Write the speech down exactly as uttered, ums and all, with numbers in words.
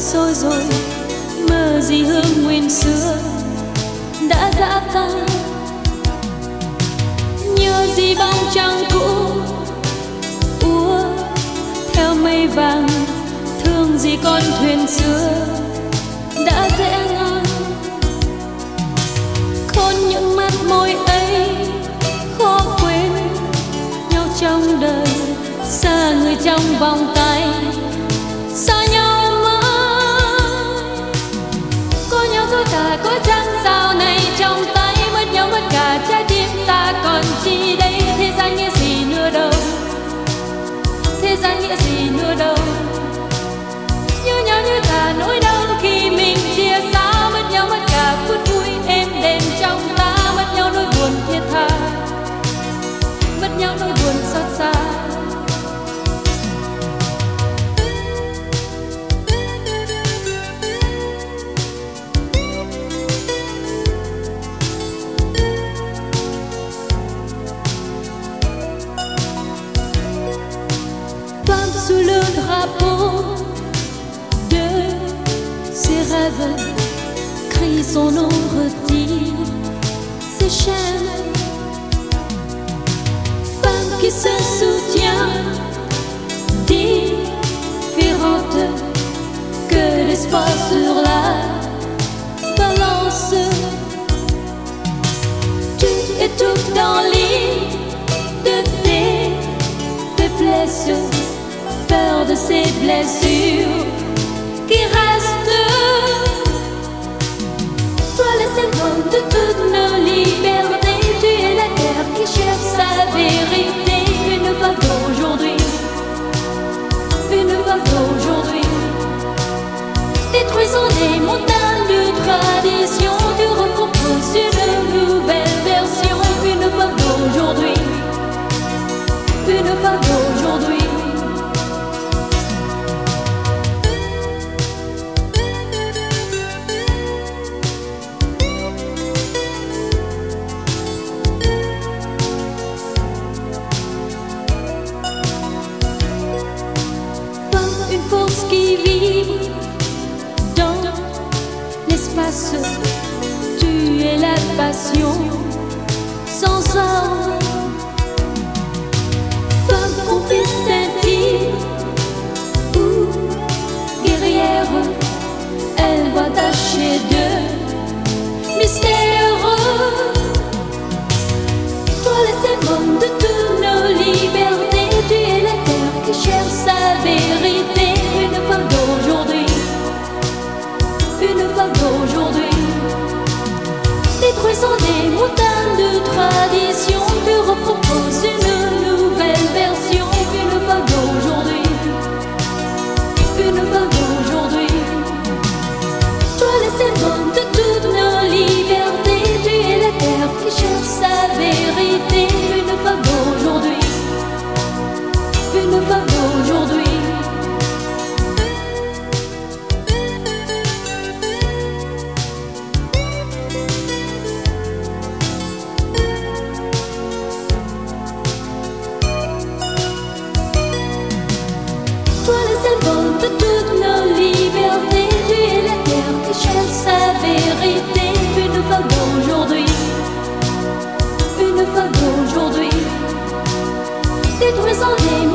xôi rồi, mơ gì hương nguyên xưa đã dã tan. Nhớ gì bóng trăng cũ úa theo mây vàng, thương gì con thuyền xưa đã rẽ ngang. Khôn những mắt môi ấy khó quên nhau trong đời, xa người trong vòng tay, xa nhau mãi. Có nhau có cả có trăng sao này trong tay, mất nhau mất cả trái tim ta còn chi đây. Thế gian nghĩa gì nữa đâu, thế gian nghĩa gì nữa đâu. Nhớ nhau như cả nỗi đau khi mình chia xa, mất nhau mất cả phút vui êm đềm trong ta, mất nhau nỗi buồn thiết tha, mất nhau nỗi buồn xót xa. Sous le drapeau de ses rêves, crie son nom, retire ses chaînes. Femme qui se soutient, différente, que l'espoir sur la balance. Tu étouffes dans l'île de tes faiblesses, peur de ces blessures qui restent. Toi le symbole de toutes nos libertés, tu es la terre qui cherche sa vérité. Une femme d'aujourd'hui, une femme d'aujourd'hui, détruisons les montagnes de tradition, tu reproposes une nouvelle version. Une femme d'aujourd'hui, une femme d'aujourd'hui. Qui vibre dans l'espace, tu es la passion sans arme. Femme qu'on fait scintille ou guerrière, elle va tâcher de mystérieux. Toi le symbole de toutes nos libertés, tu es la terre qui cherche sa vérité. Une femme d'aujourd'hui, une femme d'aujourd'hui, détruisons des montagnes de tradition, tu reproposes une nouvelle version. Une femme d'aujourd'hui, une femme d'aujourd'hui, toi le symbole de toutes nos libertés, tu es la terre qui cherche sa vérité. Une femme d'aujourd'hui, une femme d'aujourd'hui. Toi le symbole de toutes nos libertés, tu es la terre qui cherche sa vérité. Une femme d'aujourd'hui, une femme d'aujourd'hui, détruisons les